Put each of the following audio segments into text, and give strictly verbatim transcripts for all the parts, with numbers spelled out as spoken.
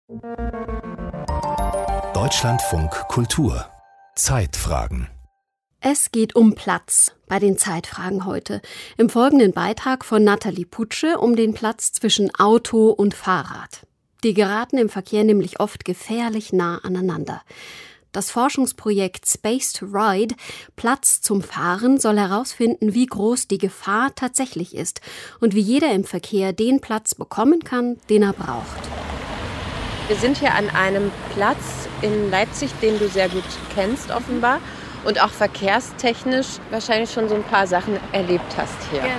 Deutschlandfunk Kultur Zeitfragen. Es geht um Platz bei den Zeitfragen heute. Im folgenden Beitrag von Nathalie Putsche um den Platz zwischen Auto und Fahrrad. Die geraten im Verkehr nämlich oft gefährlich nah aneinander. Das Forschungsprojekt Space to Ride, Platz zum Fahren, soll herausfinden, wie groß die Gefahr tatsächlich ist und wie jeder im Verkehr den Platz bekommen kann, den er braucht. Wir sind hier an einem Platz in Leipzig, den du sehr gut kennst offenbar und auch verkehrstechnisch wahrscheinlich schon so ein paar Sachen erlebt hast hier. Genau.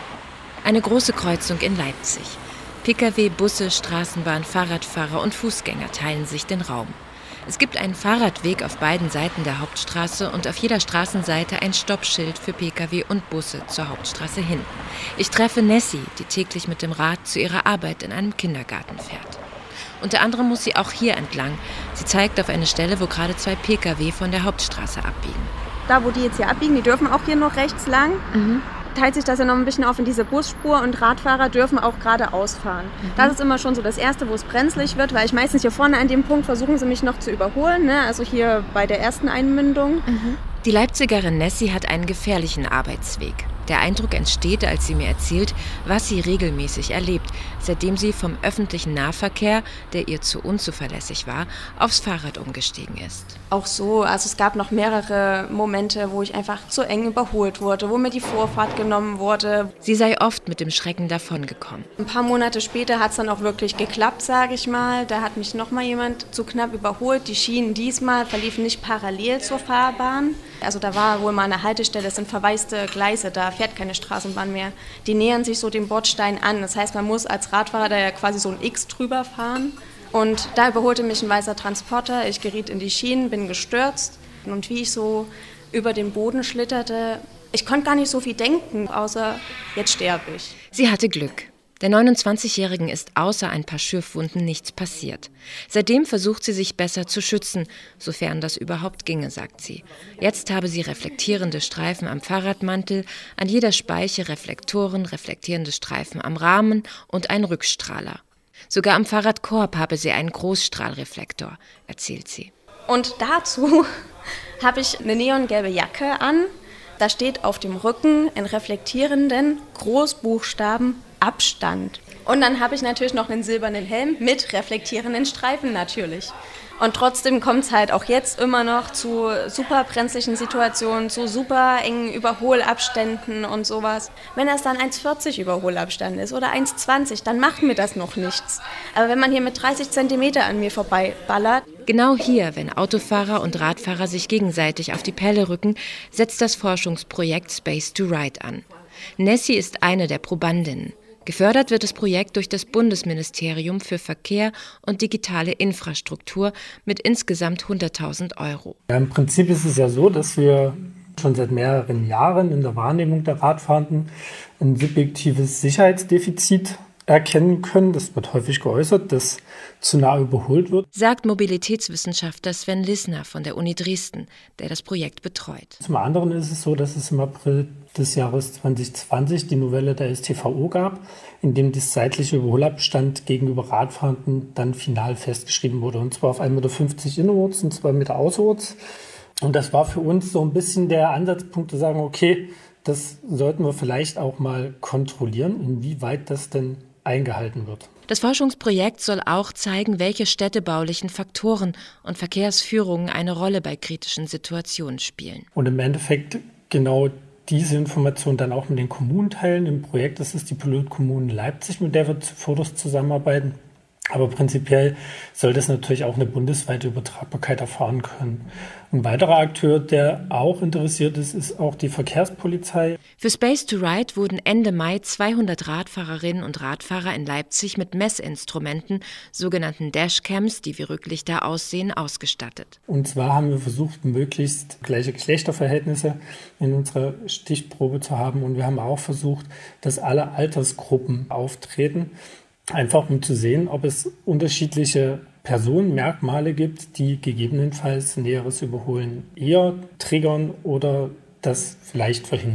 Eine große Kreuzung in Leipzig. Pkw, Busse, Straßenbahn, Fahrradfahrer und Fußgänger teilen sich den Raum. Es gibt einen Fahrradweg auf beiden Seiten der Hauptstraße und auf jeder Straßenseite ein Stoppschild für Pkw und Busse zur Hauptstraße hin. Ich treffe Nessie, die täglich mit dem Rad zu ihrer Arbeit in einem Kindergarten fährt. Unter anderem muss sie auch hier entlang. Sie zeigt auf eine Stelle, wo gerade zwei Pkw von der Hauptstraße abbiegen. Da, wo die jetzt hier abbiegen, die dürfen auch hier noch rechts lang. Mhm. Teilt sich das ja noch ein bisschen auf in diese Busspur und Radfahrer dürfen auch geradeaus fahren. Mhm. Das ist immer schon so das Erste, wo es brenzlig wird, weil ich meistens hier vorne an dem Punkt versuchen sie mich noch zu überholen, ne? Also hier bei der ersten Einmündung. Mhm. Die Leipzigerin Nessie hat einen gefährlichen Arbeitsweg. Der Eindruck entsteht, als sie mir erzählt, was sie regelmäßig erlebt, seitdem sie vom öffentlichen Nahverkehr, der ihr zu unzuverlässig war, aufs Fahrrad umgestiegen ist. Auch so, also es gab noch mehrere Momente, wo ich einfach zu eng überholt wurde, wo mir die Vorfahrt genommen wurde. Sie sei oft mit dem Schrecken davongekommen. Ein paar Monate später hat es dann auch wirklich geklappt, sage ich mal. Da hat mich noch mal jemand zu knapp überholt. Die Schienen diesmal verliefen nicht parallel zur Fahrbahn. Also da war wohl mal eine Haltestelle, es sind verwaiste Gleise, da fährt keine Straßenbahn mehr. Die nähern sich so dem Bordstein an. Das heißt, man muss als Radfahrer da ja quasi so ein X drüber fahren. Und da überholte mich ein weißer Transporter. Ich geriet in die Schienen, bin gestürzt. Und wie ich so über den Boden schlitterte, ich konnte gar nicht so viel denken, außer jetzt sterbe ich. Sie hatte Glück. Der neunundzwanzigjährigen ist außer ein paar Schürfwunden nichts passiert. Seitdem versucht sie sich besser zu schützen, sofern das überhaupt ginge, sagt sie. Jetzt habe sie reflektierende Streifen am Fahrradmantel, an jeder Speiche Reflektoren, reflektierende Streifen am Rahmen und einen Rückstrahler. Sogar am Fahrradkorb habe sie einen Großstrahlreflektor, erzählt sie. Und dazu habe ich eine neongelbe Jacke an. Da steht auf dem Rücken in reflektierenden Großbuchstaben Abstand. Und dann habe ich natürlich noch einen silbernen Helm mit reflektierenden Streifen natürlich. Und trotzdem kommt es halt auch jetzt immer noch zu super brenzlichen Situationen, zu super engen Überholabständen und sowas. Wenn das dann eins Komma vierzig Überholabstand ist oder eins Komma zwanzig, dann macht mir das noch nichts. Aber wenn man hier mit dreißig Zentimeter an mir vorbeiballert. Genau hier, wenn Autofahrer und Radfahrer sich gegenseitig auf die Pelle rücken, setzt das Forschungsprojekt Space to Ride an. Nessie ist eine der Probandinnen. Gefördert wird das Projekt durch das Bundesministerium für Verkehr und digitale Infrastruktur mit insgesamt hunderttausend Euro. Ja, im Prinzip ist es ja so, dass wir schon seit mehreren Jahren in der Wahrnehmung der Radfahrenden ein subjektives Sicherheitsdefizit erkennen können. Das wird häufig geäußert, dass zu nah überholt wird. Sagt Mobilitätswissenschaftler Sven Lissner von der Uni Dresden, der das Projekt betreut. Zum anderen ist es so, dass es im April des Jahres zwanzig zwanzig die Novelle der S t V O gab, in dem das zeitliche Überholabstand gegenüber Radfahrenden dann final festgeschrieben wurde. Und zwar auf ein Meter fünfzig innerorts und zwei Meter außerorts. Und das war für uns so ein bisschen der Ansatzpunkt zu sagen, okay, das sollten wir vielleicht auch mal kontrollieren, inwieweit das denn eingehalten wird. Das Forschungsprojekt soll auch zeigen, welche städtebaulichen Faktoren und Verkehrsführungen eine Rolle bei kritischen Situationen spielen. Und im Endeffekt genau diese Information dann auch mit den Kommunen teilen. Im Projekt ist es die Pilotkommune Leipzig, mit der wir zuvor zusammenarbeiten. Aber prinzipiell soll das natürlich auch eine bundesweite Übertragbarkeit erfahren können. Ein weiterer Akteur, der auch interessiert ist, ist auch die Verkehrspolizei. Für Space to Ride wurden Ende Mai zweihundert Radfahrerinnen und Radfahrer in Leipzig mit Messinstrumenten, sogenannten Dashcams, die wie Rücklichter aussehen, ausgestattet. Und zwar haben wir versucht, möglichst gleiche Geschlechterverhältnisse in unserer Stichprobe zu haben. Und wir haben auch versucht, dass alle Altersgruppen auftreten. Einfach um zu sehen, ob es unterschiedliche Personenmerkmale gibt, die gegebenenfalls näheres Überholen eher triggern oder das vielleicht verhindern.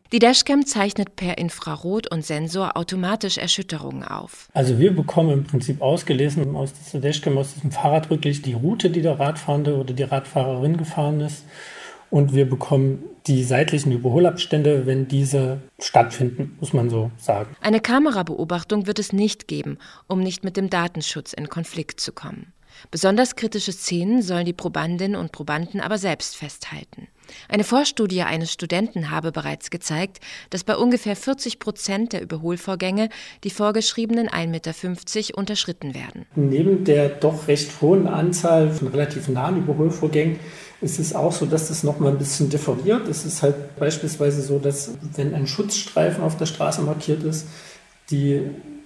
Die Dashcam zeichnet per Infrarot und Sensor automatisch Erschütterungen auf. Also wir bekommen im Prinzip ausgelesen aus dieser Dashcam, aus diesem Fahrradrücklicht, die Route, die der Radfahrende oder die Radfahrerin gefahren ist. Und wir bekommen die seitlichen Überholabstände, wenn diese stattfinden, muss man so sagen. Eine Kamerabeobachtung wird es nicht geben, um nicht mit dem Datenschutz in Konflikt zu kommen. Besonders kritische Szenen sollen die Probandinnen und Probanden aber selbst festhalten. Eine Vorstudie eines Studenten habe bereits gezeigt, dass bei ungefähr vierzig Prozent der Überholvorgänge die vorgeschriebenen ein Meter fünfzig unterschritten werden. Neben der doch recht hohen Anzahl von relativ nahen Überholvorgängen ist es auch so, dass das noch mal ein bisschen differiert. Es ist halt beispielsweise so, dass wenn ein Schutzstreifen auf der Straße markiert ist, die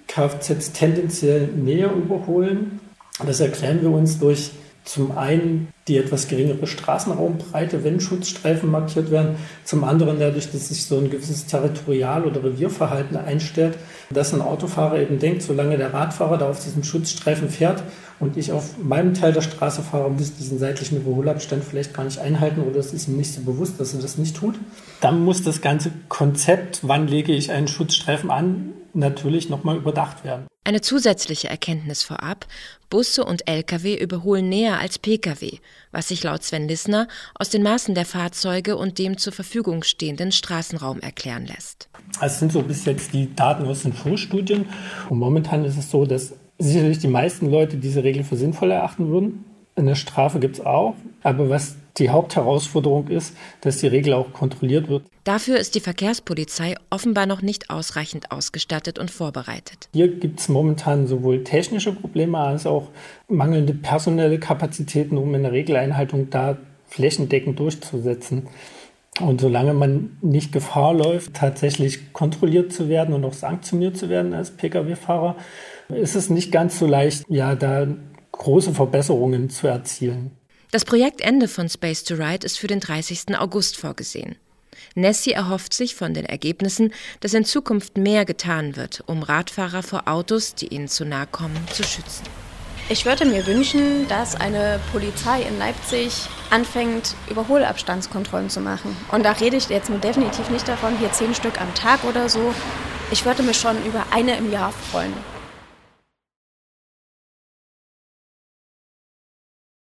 Kfz tendenziell näher überholen. Das erklären wir uns durch zum einen die etwas geringere Straßenraumbreite, wenn Schutzstreifen markiert werden. Zum anderen dadurch, dass sich so ein gewisses Territorial- oder Revierverhalten einstellt, dass ein Autofahrer eben denkt, solange der Radfahrer da auf diesem Schutzstreifen fährt und ich auf meinem Teil der Straße fahre, muss ich diesen seitlichen Überholabstand vielleicht gar nicht einhalten oder es ist ihm nicht so bewusst, dass er das nicht tut. Dann muss das ganze Konzept, wann lege ich einen Schutzstreifen an, natürlich nochmal überdacht werden. Eine zusätzliche Erkenntnis vorab: Busse und L K W überholen näher als P K W, was sich laut Sven Lissner aus den Maßen der Fahrzeuge und dem zur Verfügung stehenden Straßenraum erklären lässt. Es sind so bis jetzt die Daten aus den Vorstudien. Und momentan ist es so, dass sicherlich die meisten Leute diese Regel für sinnvoll erachten würden. Eine Strafe gibt es auch. Aber was die Hauptherausforderung ist, dass die Regel auch kontrolliert wird. Dafür ist die Verkehrspolizei offenbar noch nicht ausreichend ausgestattet und vorbereitet. Hier gibt es momentan sowohl technische Probleme als auch mangelnde personelle Kapazitäten, um in der Regeleinhaltung da flächendeckend durchzusetzen. Und solange man nicht Gefahr läuft, tatsächlich kontrolliert zu werden und auch sanktioniert zu werden als P K W-Fahrer, ist es nicht ganz so leicht, ja, da große Verbesserungen zu erzielen. Das Projektende von Space to Ride ist für den dreißigsten August vorgesehen. Nessie erhofft sich von den Ergebnissen, dass in Zukunft mehr getan wird, um Radfahrer vor Autos, die ihnen zu nahe kommen, zu schützen. Ich würde mir wünschen, dass eine Polizei in Leipzig anfängt, Überholabstandskontrollen zu machen. Und da rede ich jetzt nur definitiv nicht davon, hier zehn Stück am Tag oder so. Ich würde mich schon über eine im Jahr freuen.